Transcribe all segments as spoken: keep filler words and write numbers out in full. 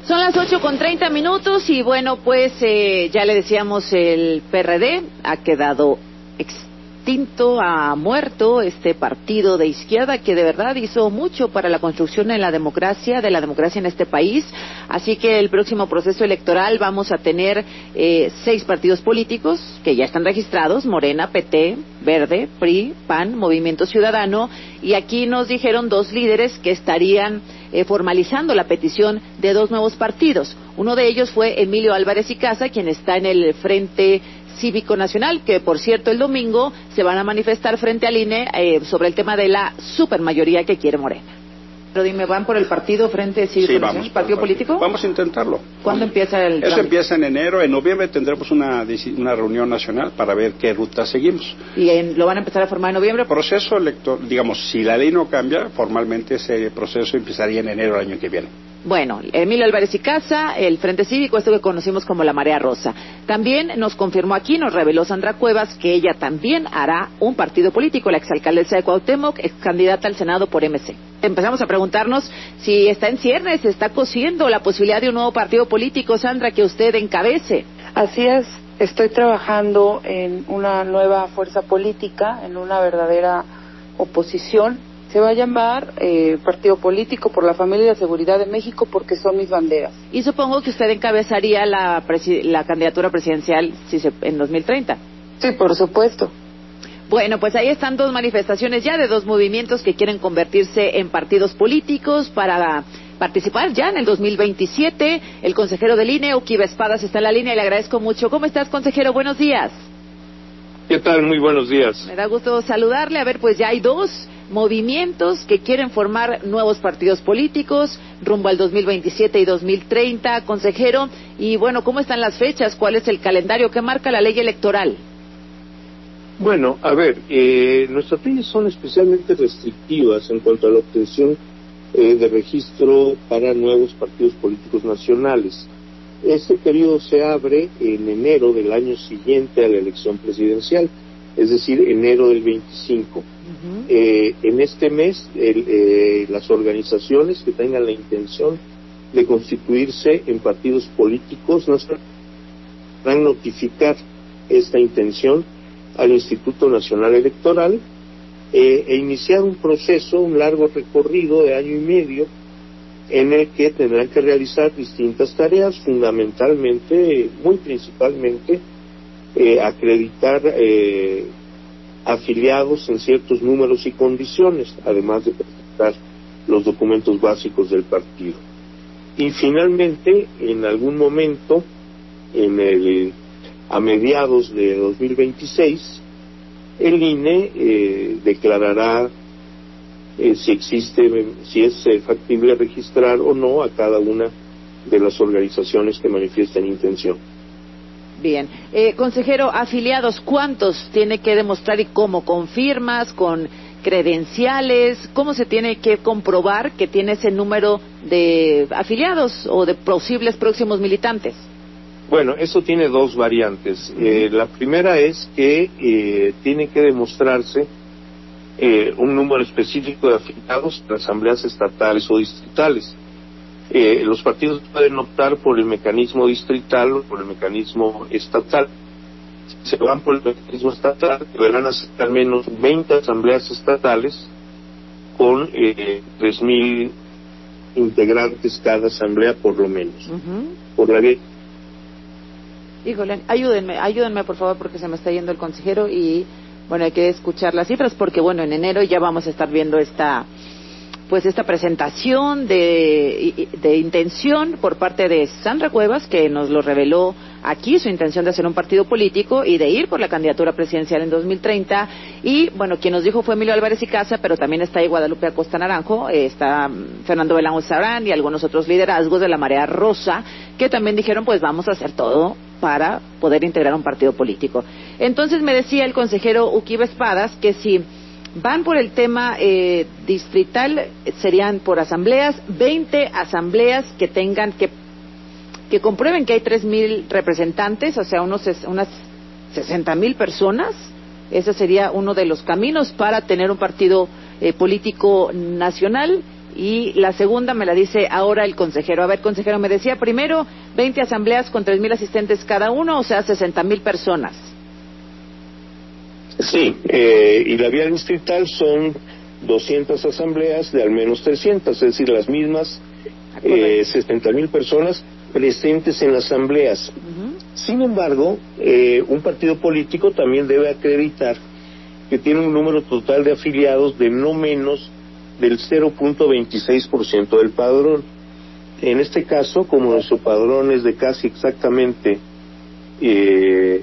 Son las ocho con treinta minutos y bueno, pues eh, ya le decíamos, el P R D ha quedado extinto, ha muerto este partido de izquierda que de verdad hizo mucho para la construcción de la democracia, de la democracia en este país. Así que el próximo proceso electoral vamos a tener eh, seis partidos políticos que ya están registrados: Morena, P T, Verde, P R I, P A N, Movimiento Ciudadano, y aquí nos dijeron dos líderes que estarían eh, formalizando la petición de dos nuevos partidos. Uno de ellos fue Emilio Álvarez y Casa, quien está en el Frente Cívico Nacional, que por cierto el domingo se van a manifestar frente al I N E eh, sobre el tema de la supermayoría que quiere Morena. Pero dime, ¿van por el partido Frente Cívico sí, Nacional, partido partido político? Vamos a intentarlo. ¿Cuándo empieza el Eso trámite? empieza en enero. En noviembre tendremos una, una reunión nacional para ver qué ruta seguimos. ¿Y en, lo van a empezar a formar en noviembre? Proceso electoral, digamos, si la ley no cambia, formalmente ese proceso empezaría en enero del año que viene. Bueno, Emilio Álvarez y Casa, el Frente Cívico, esto que conocimos como la Marea Rosa. También nos confirmó aquí, nos reveló Sandra Cuevas, que ella también hará un partido político, la exalcaldesa de Cuauhtémoc, ex candidata al Senado por M C. Empezamos a preguntarnos si está en ciernes, se está cociendo la posibilidad de un nuevo partido político, Sandra, que usted encabece. Así es, estoy trabajando en una nueva fuerza política, en una verdadera oposición. Se va a llamar eh, Partido Político por la Familia y la Seguridad de México, porque son mis banderas. Y supongo que usted encabezaría la, presi la candidatura presidencial si se, en dos mil treinta. Sí, por supuesto. Bueno, pues ahí están dos manifestaciones ya de dos movimientos que quieren convertirse en partidos políticos para participar ya en el dos mil veintisiete. El consejero del I N E, Uquiba Espadas, está en la línea y le agradezco mucho. ¿Cómo estás, consejero? Buenos días. ¿Qué tal? Muy buenos días. Me da gusto saludarle. A ver, pues ya hay dos movimientos que quieren formar nuevos partidos políticos rumbo al dos mil veintisiete y dos mil treinta, consejero. Y bueno, ¿cómo están las fechas? ¿Cuál es el calendario que marca la ley electoral? Bueno, a ver, eh, nuestras leyes son especialmente restrictivas en cuanto a la obtención eh, de registro para nuevos partidos políticos nacionales. Este periodo se abre en enero del año siguiente a la elección presidencial, es decir, enero del veinticinco. Uh-huh. Eh, en este mes, el, eh, las organizaciones que tengan la intención de constituirse en partidos políticos nacionales van a notificar esta intención al Instituto Nacional Electoral eh, e iniciar un proceso, un largo recorrido de año y medio, en el que tendrán que realizar distintas tareas, fundamentalmente, muy principalmente, eh, acreditar eh, afiliados en ciertos números y condiciones, además de presentar los documentos básicos del partido. Y finalmente, en algún momento, en el, a mediados de dos mil veintiséis, el I N E eh, declarará Eh, si existe, si es eh, factible registrar o no a cada una de las organizaciones que manifiesten intención. Bien, eh, consejero, afiliados, ¿cuántos tiene que demostrar y cómo? ¿Con firmas, con credenciales? ¿Cómo se tiene que comprobar que tiene ese número de afiliados o de posibles próximos militantes? Bueno, eso tiene dos variantes. Eh, la primera es que eh, tiene que demostrarse Eh, un número específico de afiliados en asambleas estatales o distritales. Eh, los partidos pueden optar por el mecanismo distrital o por el mecanismo estatal. Si se van por el mecanismo estatal, deberán hacer al menos veinte asambleas estatales con eh, tres mil integrantes cada asamblea por lo menos. Uh-huh. Por la vía. Híjole, ayúdenme, ayúdenme por favor, porque se me está yendo el consejero y bueno, hay que escuchar las cifras porque, bueno, en enero ya vamos a estar viendo esta, pues esta presentación de, de intención por parte de Sandra Cuevas, que nos lo reveló aquí, su intención de hacer un partido político y de ir por la candidatura presidencial en dos mil treinta. Y, bueno, quien nos dijo fue Emilio Álvarez y Casa, pero también está ahí Guadalupe Acosta Naranjo, eh, está Fernando Belán Sarán y algunos otros liderazgos de la Marea Rosa, que también dijeron, pues vamos a hacer todo para poder integrar un partido político. Entonces me decía el consejero Uquiba Espadas que si van por el tema eh, distrital, serían por asambleas, veinte asambleas que tengan que que comprueben que hay tres mil representantes, o sea, unos unas sesenta mil personas. Ese sería uno de los caminos para tener un partido eh, político nacional. Y la segunda me la dice ahora el consejero. A ver, consejero, me decía primero veinte asambleas con tres mil asistentes cada uno, o sea, sesenta mil personas. Sí, eh, y la vía distrital son doscientas asambleas de al menos trescientas, es decir, las mismas eh, sesenta mil personas presentes en las asambleas. Uh-huh. Sin embargo, eh, un partido político también debe acreditar que tiene un número total de afiliados de no menos del cero punto veintiséis por ciento del padrón. En este caso, como nuestro padrón es de casi exactamente eh,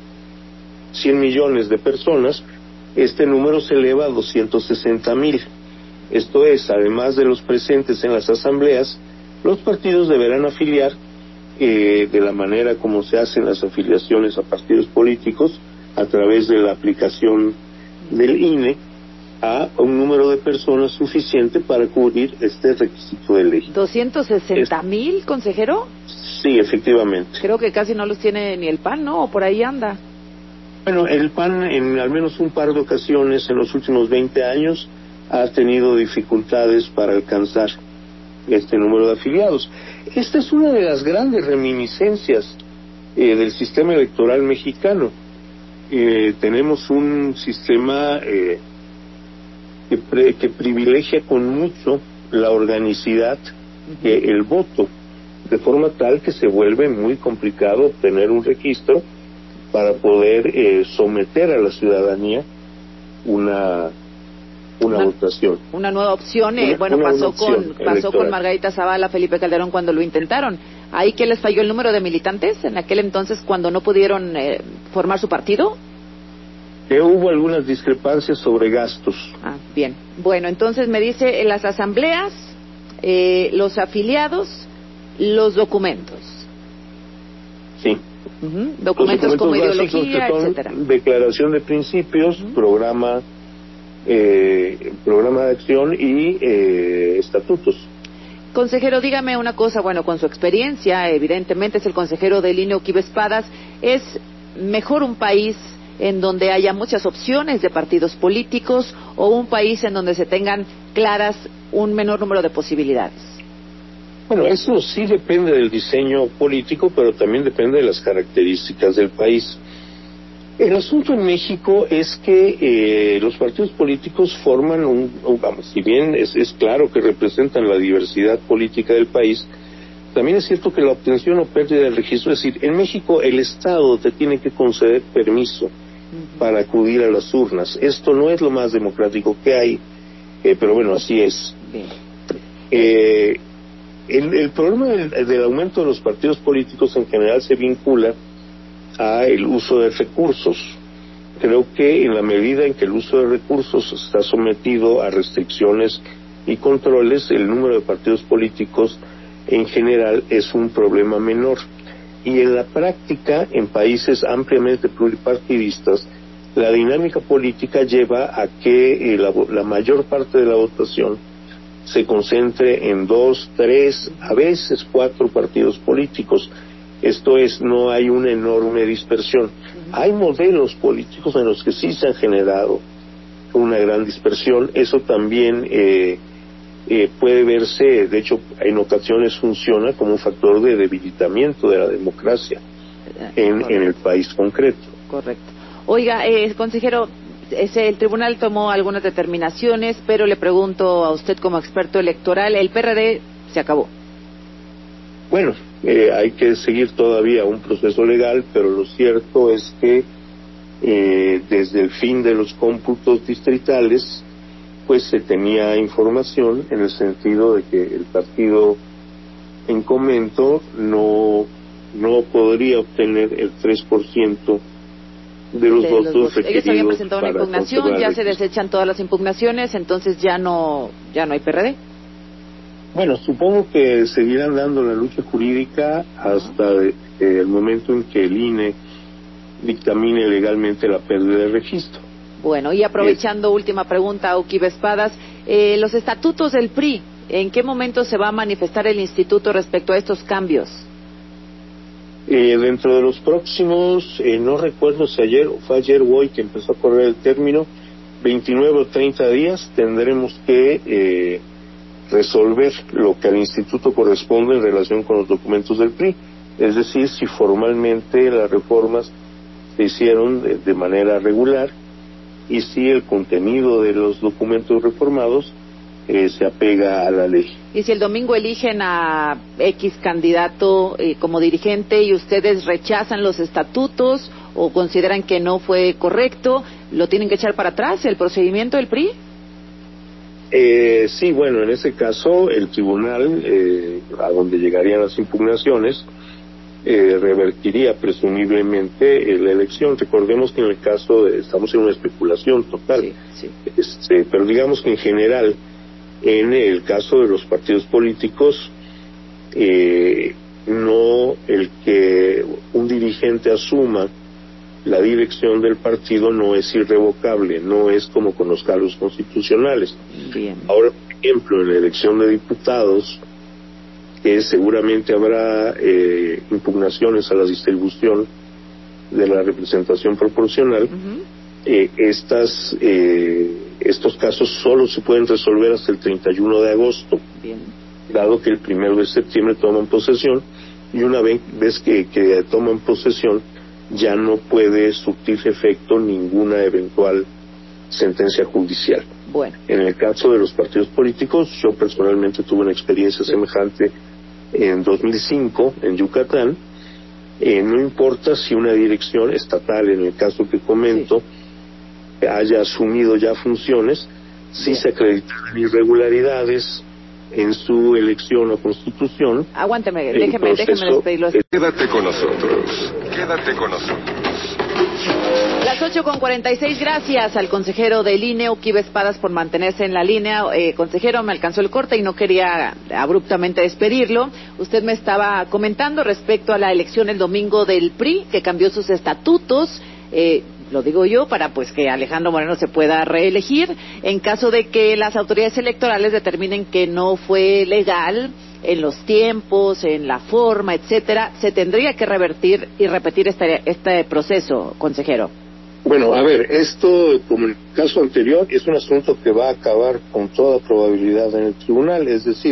cien millones de personas, este número se eleva a doscientos sesenta mil. Esto es, además de los presentes en las asambleas, los partidos deberán afiliar eh, de la manera como se hacen las afiliaciones a partidos políticos, a través de la aplicación del I N E, a un número de personas suficiente para cubrir este requisito de ley. ¿doscientos sesenta mil, consejero? Sí, efectivamente. Creo que casi no los tiene ni el P A N, ¿no? O por ahí anda. Bueno, el P A N en al menos un par de ocasiones en los últimos veinte años ha tenido dificultades para alcanzar este número de afiliados. Esta es una de las grandes reminiscencias eh, del sistema electoral mexicano. Eh, tenemos un sistema eh, que, pre, que privilegia con mucho la organicidad que eh, el voto, de forma tal que se vuelve muy complicado obtener un registro para poder eh, someter a la ciudadanía una una, una votación. Una nueva opción, eh, una, bueno, una pasó con pasó con Margarita Zavala, Felipe Calderón cuando lo intentaron. ¿Ahí que les falló el número de militantes en aquel entonces cuando no pudieron eh, formar su partido? Que hubo algunas discrepancias sobre gastos. Ah, bien. Bueno, entonces me dice en las asambleas, eh, los afiliados, los documentos. Sí. Uh-huh. Documentos, documentos como ideología, etcétera. Declaración de principios, uh-huh. programa, eh, programa de acción y eh, estatutos. Consejero, dígame una cosa, bueno, con su experiencia, evidentemente es el consejero del I N E Oquiba Espadas, ¿es mejor un país en donde haya muchas opciones de partidos políticos o un país en donde se tengan claras un menor número de posibilidades? Bueno, eso sí depende del diseño político, pero también depende de las características del país. El asunto en México es que eh, los partidos políticos forman un, vamos, si bien es, es claro que representan la diversidad política del país, también es cierto que la obtención o pérdida del registro, es decir, en México el Estado te tiene que conceder permiso uh-huh. para acudir a las urnas. Esto no es lo más democrático que hay, eh, pero bueno, así es. Eh, El, el problema del, del aumento de los partidos políticos en general se vincula a el uso de recursos. Creo que en la medida en que el uso de recursos está sometido a restricciones y controles, el número de partidos políticos en general es un problema menor. Y en la práctica, en países ampliamente pluripartidistas, la dinámica política lleva a que eh, la, la mayor parte de la votación se concentre en dos, tres, a veces cuatro partidos políticos. Esto es, no hay una enorme dispersión. Uh-huh. Hay modelos políticos en los que sí se ha generado una gran dispersión. Eso también eh, eh, puede verse, de hecho, en ocasiones funciona como un factor de debilitamiento de la democracia en, en el país concreto. Correcto. Oiga, eh, consejero, Ese, el tribunal tomó algunas determinaciones, pero le pregunto a usted como experto electoral, el P R D se acabó. Bueno, eh, hay que seguir todavía un proceso legal, pero lo cierto es que eh, desde el fin de los cómputos distritales, pues se tenía información en el sentido de que el partido en comento no, no podría obtener el tres por ciento de los de votos los requeridos. Ellos habían presentado una impugnación, ya se desechan todas las impugnaciones, entonces ya no ya no hay P R D. Bueno, supongo que seguirán dando la lucha jurídica hasta uh-huh. eh, el momento en que el I N E dictamine legalmente la pérdida de registro. Bueno, y aprovechando, eh, última pregunta, Oquiba Espadas, eh, los estatutos del P R I, ¿en qué momento se va a manifestar el instituto respecto a estos cambios? Eh, dentro de los próximos, eh, no recuerdo si ayer o fue ayer o hoy que empezó a correr el término, veintinueve o treinta días tendremos que eh, resolver lo que al instituto corresponde en relación con los documentos del P R I, es decir, si formalmente las reformas se hicieron de, de manera regular y si el contenido de los documentos reformados eh, se apega a la ley. Y si el domingo eligen a X candidato eh, como dirigente y ustedes rechazan los estatutos o consideran que no fue correcto, ¿lo tienen que echar para atrás el procedimiento del P R I? Eh, sí, bueno, en ese caso el tribunal, eh, a donde llegarían las impugnaciones, eh, revertiría presumiblemente eh, la elección. Recordemos que en el caso de, estamos en una especulación total, sí, sí. Este, pero digamos que en general, en el caso de los partidos políticos, eh, no el que un dirigente asuma la dirección del partido no es irrevocable, no es como con los cargos constitucionales. Bien. Ahora, por ejemplo, en la elección de diputados, que seguramente habrá eh, impugnaciones a la distribución de la representación proporcional, uh-huh. eh, estas eh, estos casos solo se pueden resolver hasta el treinta y uno de agosto, bien, dado que el primero de septiembre toman posesión, y una vez que, que toman posesión ya no puede surtir efecto ninguna eventual sentencia judicial. Bueno. En el caso de los partidos políticos, yo personalmente tuve una experiencia sí. semejante en dos mil cinco en Yucatán. Eh, no importa si una dirección estatal, en el caso que comento, sí. haya asumido ya funciones, si sí. se acreditan irregularidades en su elección o constitución. Aguánteme, déjeme, déjeme despedirlo. Es... Quédate con nosotros, quédate con nosotros. Las ocho con cuarenta y seis, gracias al consejero del I N E, Uquibe Espadas, por mantenerse en la línea. Eh, consejero, me alcanzó el corte y no quería abruptamente despedirlo. Usted me estaba comentando respecto a la elección el domingo del P R I, que cambió sus estatutos, eh, lo digo yo, para pues que Alejandro Moreno se pueda reelegir. En caso de que las autoridades electorales determinen que no fue legal en los tiempos, en la forma, etcétera, se tendría que revertir y repetir este, este proceso, consejero. Bueno, a ver, esto, como en el caso anterior, es un asunto que va a acabar con toda probabilidad en el tribunal, es decir,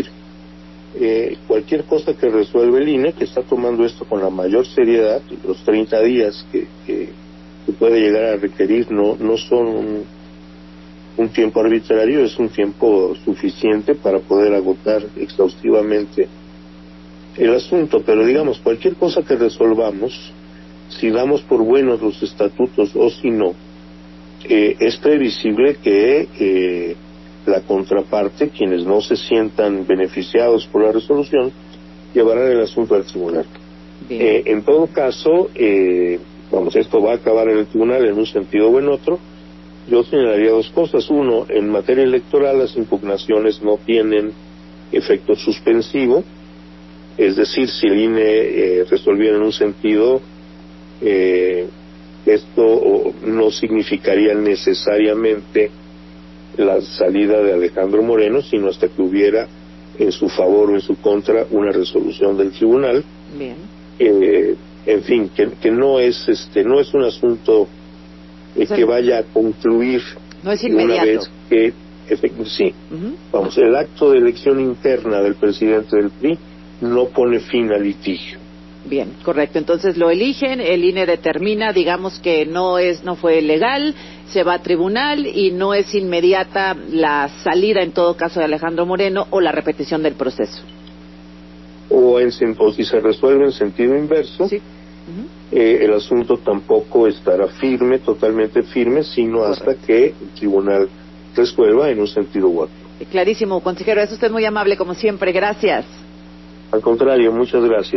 eh, cualquier cosa que resuelve el I N E, que está tomando esto con la mayor seriedad, los treinta días que, que, que puede llegar a requerir no, no son un, un tiempo arbitrario, es un tiempo suficiente para poder agotar exhaustivamente el asunto, pero digamos, cualquier cosa que resolvamos, si damos por buenos los estatutos o si no, eh, es previsible que eh, la contraparte, quienes no se sientan beneficiados por la resolución, llevarán el asunto al tribunal. Eh, en todo caso, eh, vamos, esto va a acabar en el tribunal en un sentido o en otro. Yo señalaría dos cosas. Uno, en materia electoral las impugnaciones no tienen efecto suspensivo, es decir, si el I N E eh, resolviera en un sentido, Eh, esto no significaría necesariamente la salida de Alejandro Moreno, sino hasta que hubiera en su favor o en su contra una resolución del tribunal. Bien. Eh, en fin, que, que no es este no es un asunto eh, o sea, que vaya a concluir no es inmediato. Una vez que sí, uh-huh. vamos, el acto de elección interna del presidente del P R I no pone fin al litigio. Bien, correcto. Entonces lo eligen, el I N E determina, digamos que no es, no fue legal, se va a tribunal y no es inmediata la salida, en todo caso, de Alejandro Moreno o la repetición del proceso. O, en, o si se resuelve en sentido inverso, sí. uh-huh. eh, el asunto tampoco estará firme, totalmente firme, sino correcto. Hasta que el tribunal resuelva en un sentido u otro. Clarísimo, consejero, es usted muy amable como siempre, gracias. Al contrario, muchas gracias.